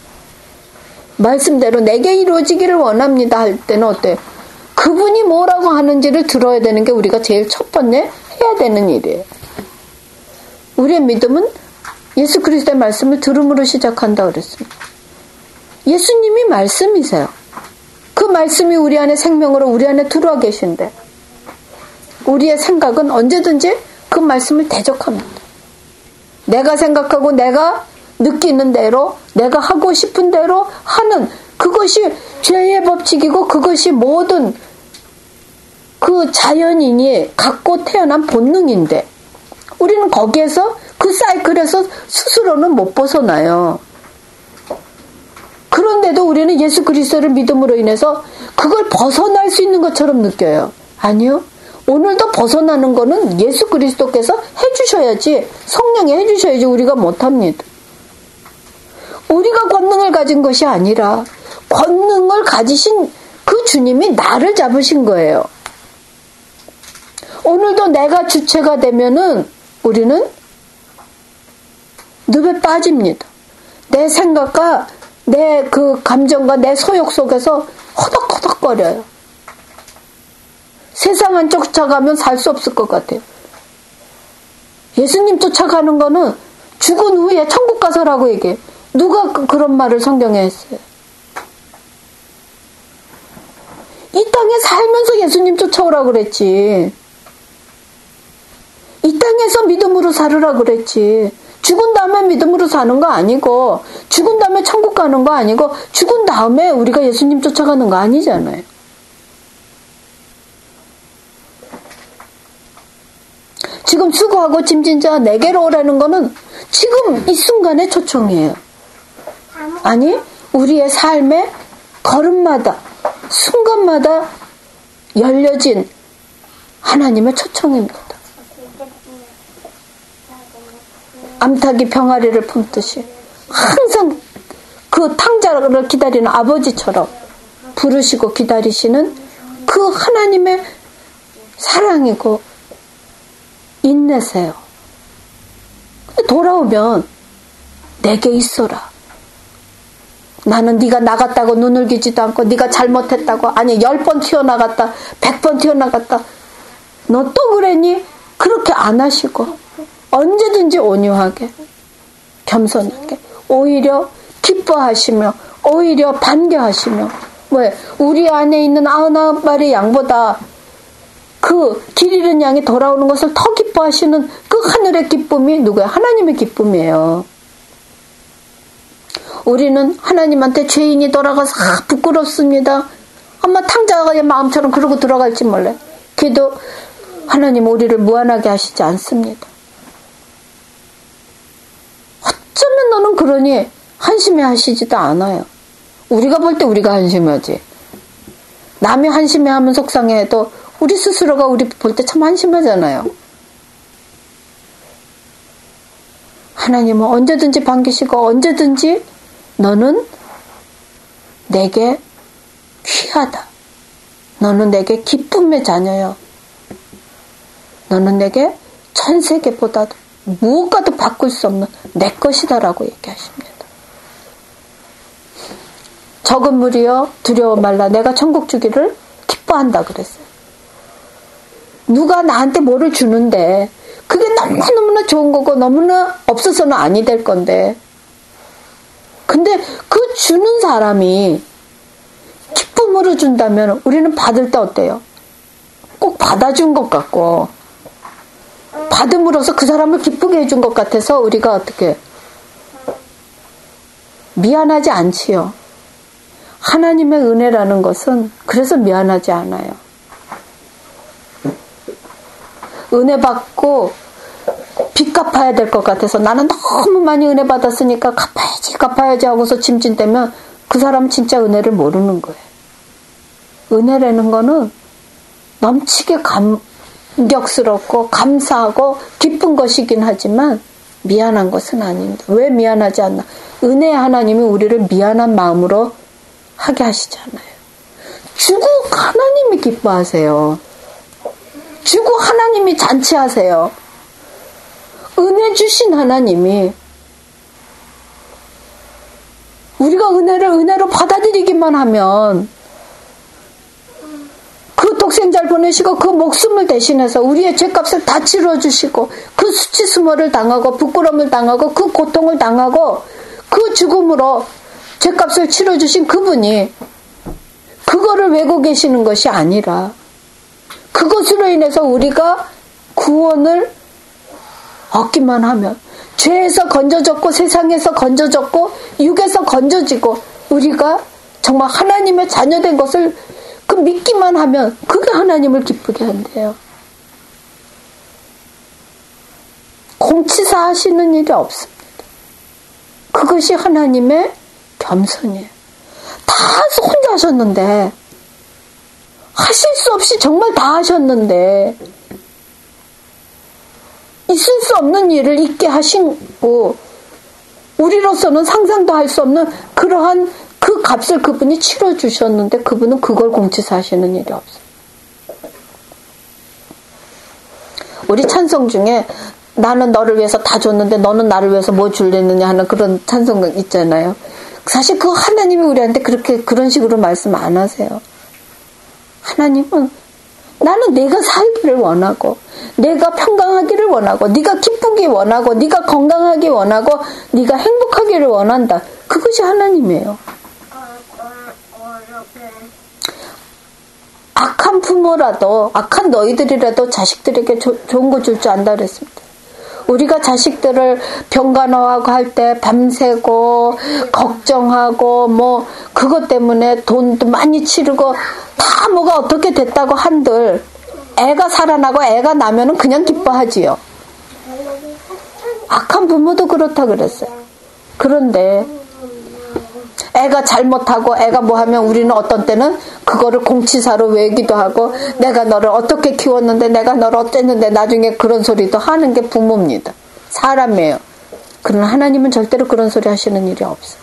말씀대로 내게 이루어지기를 원합니다 할 때는 어때요? 그분이 뭐라고 하는지를 들어야 되는 게 우리가 제일 첫 번째 해야 되는 일이에요. 우리의 믿음은 예수 그리스도의 말씀을 들음으로 시작한다 그랬습니다. 예수님이 말씀이세요. 그 말씀이 우리 안에 생명으로 우리 안에 들어와 계신데 우리의 생각은 언제든지 그 말씀을 대적합니다. 내가 생각하고 내가 느끼는 대로 내가 하고 싶은 대로 하는 그것이 죄의 법칙이고 그것이 모든 그 자연인이 갖고 태어난 본능인데 우리는 거기에서 그 사이클에서 스스로는 못 벗어나요. 그런데도 우리는 예수 그리스도를 믿음으로 인해서 그걸 벗어날 수 있는 것처럼 느껴요. 아니요. 오늘도 벗어나는 거는 예수 그리스도께서 해주셔야지, 성령이 해주셔야지 우리가 못합니다. 우리가 권능을 가진 것이 아니라 권능을 가지신 그 주님이 나를 잡으신 거예요. 오늘도 내가 주체가 되면은 우리는 늪에 빠집니다. 내 생각과 내 그 감정과 내 소욕 속에서 허덕허덕거려요. 세상만 쫓아가면 살 수 없을 것 같아요. 예수님 쫓아가는 거는 죽은 후에 천국 가서라고 얘기해요. 누가 그, 그런 말을 성경에 했어요? 이 땅에 살면서 예수님 쫓아오라고 그랬지. 이 땅에서 믿음으로 살으라고 그랬지. 죽은 다음에 믿음으로 사는 거 아니고 죽은 다음에 천국 가는 거 아니고 죽은 다음에 우리가 예수님 쫓아가는 거 아니잖아요. 지금 수고하고 짐진자 내게로 오라는 거는 지금 이 순간의 초청이에요. 아니, 우리의 삶의 걸음마다, 순간마다 열려진 하나님의 초청입니다. 암탉이 병아리를 품듯이 항상 그 탕자를 기다리는 아버지처럼 부르시고 기다리시는 그 하나님의 사랑이고 인내세요. 돌아오면 내게 있어라. 나는 네가 나갔다고 눈을기지도 않고 네가 잘못했다고 아니 열 번 튀어나갔다 백 번 튀어나갔다 너 또 그랬니? 그렇게 안 하시고 언제든지 온유하게 겸손하게 오히려 기뻐하시며 오히려 반겨하시며 왜? 우리 안에 있는 아흔아홉 마리 양보다 그 길 잃은 양이 돌아오는 것을 더 기뻐하시는 그 하늘의 기쁨이 누구야? 하나님의 기쁨이에요. 우리는 하나님한테 죄인이 돌아가서 아, 부끄럽습니다. 아마 탕자의 마음처럼 그러고 들어갈지 몰래. 그래도 하나님 우리를 무한하게 하시지 않습니다. 어쩌면 너는 그러니 한심해 하시지도 않아요. 우리가 볼 때 우리가 한심하지. 남이 한심해하면 속상해도 우리 스스로가 우리 볼 때 참 한심하잖아요. 하나님은 언제든지 반기시고 언제든지 너는 내게 귀하다. 너는 내게 기쁨의 자녀여. 너는 내게 전 세계보다도 무엇과도 바꿀 수 없는 내 것이다라고 얘기하십니다. 적은 무리여 두려워 말라. 내가 천국 주기를 기뻐한다 그랬어요. 누가 나한테 뭐를 주는데 그게 너무너무나 좋은 거고 너무나 없어서는 아니 될 건데 근데 그 주는 사람이 기쁨으로 준다면 우리는 받을 때 어때요? 꼭 받아준 것 같고 받음으로써 그 사람을 기쁘게 해준 것 같아서 우리가 어떻게 미안하지 않지요. 하나님의 은혜라는 것은 그래서 미안하지 않아요. 은혜 받고 빚 갚아야 될 것 같아서 나는 너무 많이 은혜 받았으니까 갚아야지 갚아야지 하고서 짐진대면 그 사람은 진짜 은혜를 모르는 거예요. 은혜라는 거는 넘치게 감격스럽고 감사하고 기쁜 것이긴 하지만 미안한 것은 아닙니다. 왜 미안하지 않나? 은혜의 하나님이 우리를 미안한 마음으로 하게 하시잖아요. 주고 하나님이 기뻐하세요. 주고 하나님이 잔치하세요. 은혜 주신 하나님이 우리가 은혜를 은혜로 받아들이기만 하면 그 독생자를 보내시고 그 목숨을 대신해서 우리의 죄값을 다 치러주시고 그 수치스모를 당하고 부끄러움을 당하고 그 고통을 당하고 그 죽음으로 죄값을 치러주신 그분이 그거를 외고 계시는 것이 아니라 그것으로 인해서 우리가 구원을 얻기만 하면 죄에서 건져졌고 세상에서 건져졌고 육에서 건져지고 우리가 정말 하나님의 자녀된 것을 그 믿기만 하면 그게 하나님을 기쁘게 한대요. 공치사 하시는 일이 없습니다. 그것이 하나님의 겸손이에요. 다 혼자 하셨는데 하실 수 없이 정말 다 하셨는데 있을 수 없는 일을 있게 하시고 우리로서는 상상도 할 수 없는 그러한 그 값을 그분이 치러주셨는데 그분은 그걸 공치사 하시는 일이 없어요. 우리 찬송 중에 나는 너를 위해서 다 줬는데 너는 나를 위해서 뭐 줄랬느냐 하는 그런 찬송 있잖아요. 사실 그 하나님이 우리한테 그렇게 그런 식으로 말씀 안 하세요. 하나님은 나는 네가 살기를 원하고 내가 평강하기를 원하고 네가 기쁘기 원하고 네가 건강하기 원하고 네가 행복하기를 원한다. 그것이 하나님이에요. 악한 부모라도 악한 너희들이라도 자식들에게 조, 좋은 거 줄 줄 안다 그랬습니다. 우리가 자식들을 병간호하고 할 때 밤새고 걱정하고 뭐 그것 때문에 돈도 많이 치르고 다 뭐가 어떻게 됐다고 한들 애가 살아나고 애가 나면은 그냥 기뻐하지요. 악한 부모도 그렇다 그랬어요. 그런데 애가 잘못하고 애가 뭐하면 우리는 어떤 때는 그거를 공치사로 외기도 하고 내가 너를 어떻게 키웠는데 내가 너를 어쨌는데 나중에 그런 소리도 하는 게 부모입니다. 사람이에요. 그러나 하나님은 절대로 그런 소리 하시는 일이 없어요.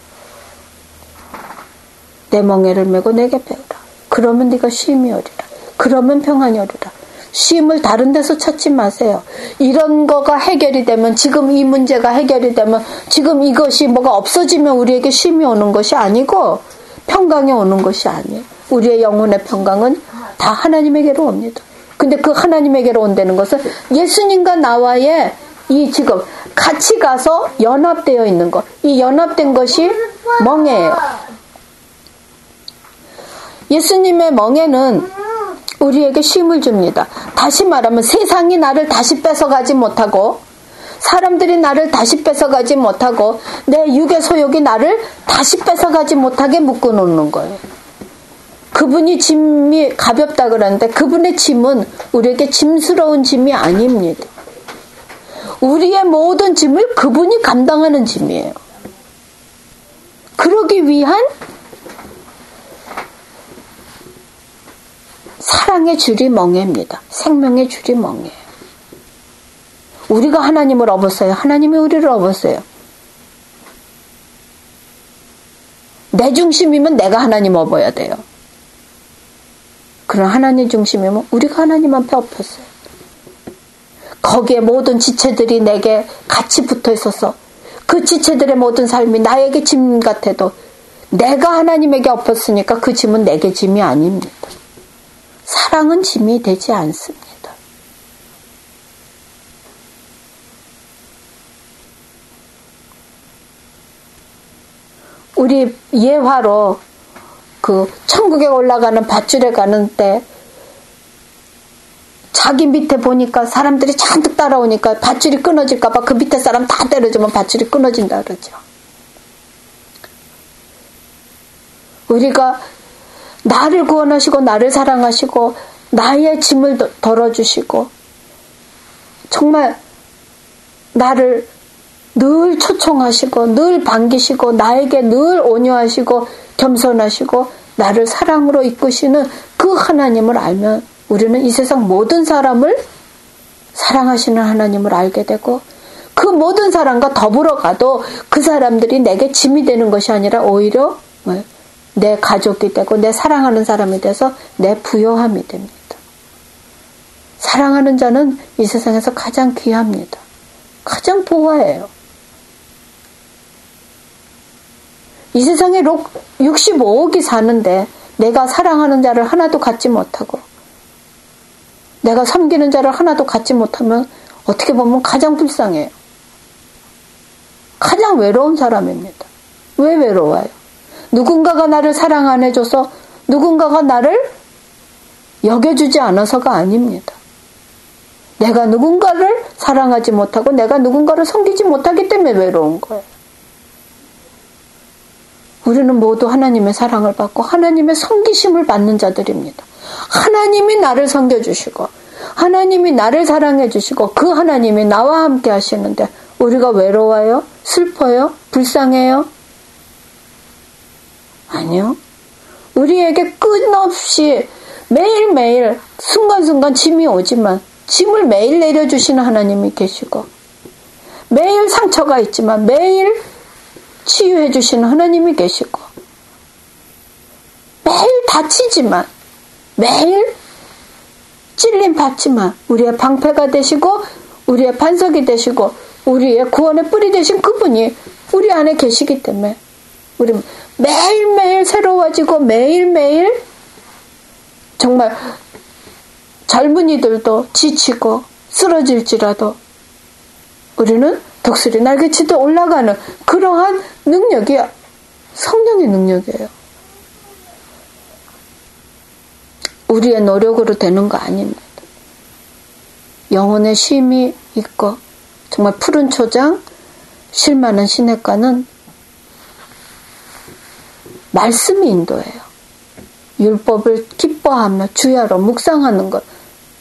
내 멍에를 메고 내게 배우라. 그러면 네가 쉼이 오리라. 그러면 평안이 오리라. 쉼을 다른 데서 찾지 마세요. 이런 거가 해결이 되면, 지금 이 문제가 해결이 되면, 지금 이것이 뭐가 없어지면 우리에게 쉼이 오는 것이 아니고 평강이 오는 것이 아니에요. 우리의 영혼의 평강은 다 하나님에게로 옵니다. 근데 그 하나님에게로 온다는 것은 예수님과 나와의 이 지금 같이 가서 연합되어 있는 것, 이 연합된 것이 멍에예요. 예수님의 멍에는 우리에게 쉼을 줍니다. 다시 말하면 세상이 나를 다시 뺏어가지 못하고, 사람들이 나를 다시 뺏어가지 못하고, 내 육의 소욕이 나를 다시 뺏어가지 못하게 묶어놓는 거예요. 그분이 짐이 가볍다 그러는데 그분의 짐은 우리에게 짐스러운 짐이 아닙니다. 우리의 모든 짐을 그분이 감당하는 짐이에요. 그러기 위한 사랑의 줄이 멍에입니다. 생명의 줄이 멍에예요. 우리가 하나님을 업었어요. 하나님이 우리를 업었어요. 내 중심이면 내가 하나님 업어야 돼요. 그런 하나님 중심이면 우리가 하나님 앞에 엎었어요. 거기에 모든 지체들이 내게 같이 붙어 있어서 그 지체들의 모든 삶이 나에게 짐 같아도 내가 하나님에게 엎었으니까 그 짐은 내게 짐이 아닙니다. 사랑은 짐이 되지 않습니다. 우리 예화로 그 천국에 올라가는 밧줄에 가는 때 자기 밑에 보니까 사람들이 잔뜩 따라오니까 밧줄이 끊어질까봐 그 밑에 사람 다 때려주면 밧줄이 끊어진다 그러죠. 우리가 나를 구원하시고 나를 사랑하시고 나의 짐을 덜어주시고 정말 나를 늘 초청하시고 늘 반기시고 나에게 늘 온유하시고 겸손하시고 나를 사랑으로 이끄시는 그 하나님을 알면 우리는 이 세상 모든 사람을 사랑하시는 하나님을 알게 되고 그 모든 사람과 더불어 가도 그 사람들이 내게 짐이 되는 것이 아니라 오히려 내 가족이 되고 내 사랑하는 사람이 돼서 내 부요함이 됩니다. 사랑하는 자는 이 세상에서 가장 귀합니다. 가장 보화예요. 이 세상에 육십오억이 사는데 내가 사랑하는 자를 하나도 갖지 못하고 내가 섬기는 자를 하나도 갖지 못하면 어떻게 보면 가장 불쌍해요. 가장 외로운 사람입니다. 왜 외로워요? 누군가가 나를 사랑 안 해줘서 누군가가 나를 여겨주지 않아서가 아닙니다. 내가 누군가를 사랑하지 못하고 내가 누군가를 섬기지 못하기 때문에 외로운 거예요. 우리는 모두 하나님의 사랑을 받고 하나님의 섬기심을 받는 자들입니다. 하나님이 나를 섬겨주시고 하나님이 나를 사랑해 주시고 그 하나님이 나와 함께 하시는데 우리가 외로워요? 슬퍼요? 불쌍해요? 아니요. 우리에게 끝없이 매일매일 순간순간 짐이 오지만 짐을 매일 내려주시는 하나님이 계시고 매일 상처가 있지만 매일 치유해 주시는 하나님이 계시고 매일 다치지만 매일 찔림 받지만 우리의 방패가 되시고 우리의 반석이 되시고 우리의 구원의 뿌리 되신 그분이 우리 안에 계시기 때문에 우리 매일매일 새로워지고 매일매일 정말 젊은이들도 지치고 쓰러질지라도 우리는 독수리 날개치듯 올라가는 그러한 능력이 성령의 능력이에요. 우리의 노력으로 되는 거 아닙니다. 영혼의 쉼이 있고 정말 푸른 초장, 쉴만한 시냇가는 말씀이 인도해요. 율법을 기뻐하며 주야로 묵상하는 것.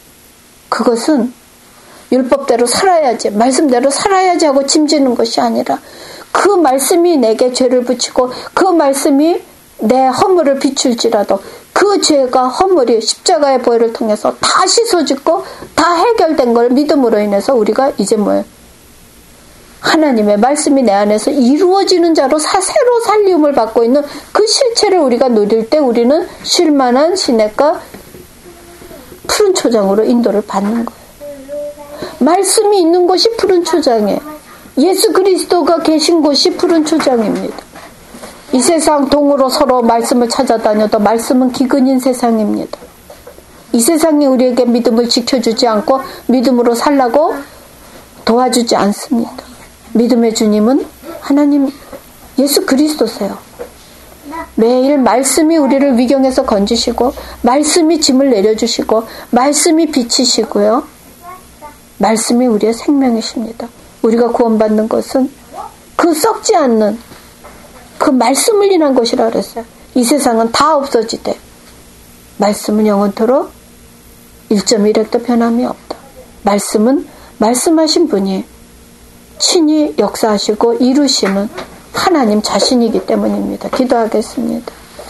그것은 율법대로 살아야지, 말씀대로 살아야지 하고 짐지는 것이 아니라 그 말씀이 내게 죄를 붙이고 그 말씀이 내 허물을 비출지라도 그 죄가 허물이 십자가의 보혈을 통해서 다 씻어지고 다 해결된 걸 믿음으로 인해서 우리가 이제 뭐예요? 하나님의 말씀이 내 안에서 이루어지는 자로 사, 새로 살림을 받고 있는 그 실체를 우리가 누릴 때 우리는 쉴만한 시냇가 푸른 초장으로 인도를 받는 거예요. 말씀이 있는 곳이 푸른 초장이에요. 예수 그리스도가 계신 곳이 푸른 초장입니다. 이 세상 동으로 서로 말씀을 찾아다녀도 말씀은 기근인 세상입니다. 이 세상이 우리에게 믿음을 지켜주지 않고 믿음으로 살라고 도와주지 않습니다. 믿음의 주님은 하나님 예수 그리스도세요. 매일 말씀이 우리를 위경에서 건지시고 말씀이 짐을 내려주시고 말씀이 빛이시고요. 말씀이 우리의 생명이십니다. 우리가 구원받는 것은 그 썩지 않는 그 말씀을 인한 것이라 그랬어요. 이 세상은 다 없어지되 말씀은 영원토록 일 점 일 핵도 변함이 없다. 말씀은 말씀하신 분이 친히 역사하시고 이루시는 하나님 자신이기 때문입니다. 기도하겠습니다.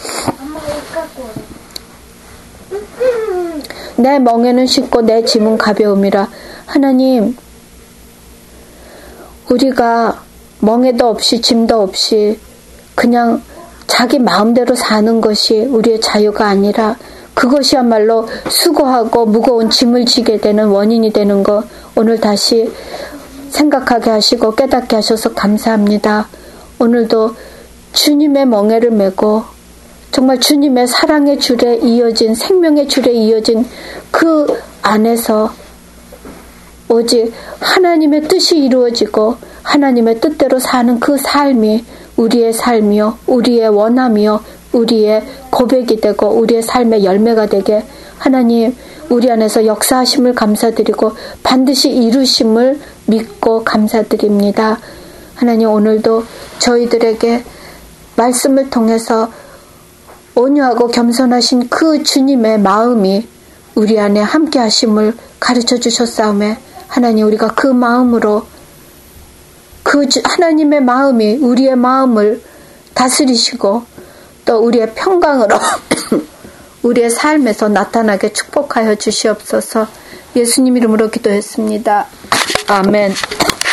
내 멍에는 쉽고 내 짐은 가벼움이라. 하나님, 우리가 멍에도 없이 짐도 없이 그냥 자기 마음대로 사는 것이 우리의 자유가 아니라 그것이야말로 수고하고 무거운 짐을 지게 되는 원인이 되는 것 오늘 다시 생각하게 하시고 깨닫게 하셔서 감사합니다. 오늘도 주님의 멍에를 메고 정말 주님의 사랑의 줄에 이어진 생명의 줄에 이어진 그 안에서 오직 하나님의 뜻이 이루어지고 하나님의 뜻대로 사는 그 삶이 우리의 삶이요, 우리의 원함이요, 우리의 고백이 되고 우리의 삶의 열매가 되게 하나님 우리 안에서 역사하심을 감사드리고 반드시 이루심을 믿고 감사드립니다. 하나님 오늘도 저희들에게 말씀을 통해서 온유하고 겸손하신 그 주님의 마음이 우리 안에 함께 하심을 가르쳐 주셨사오매 하나님 우리가 그 마음으로 그 하나님의 마음이 우리의 마음을 다스리시고 또 우리의 평강으로 우리의 삶에서 나타나게 축복하여 주시옵소서. 예수님 이름으로 기도했습니다. 아멘.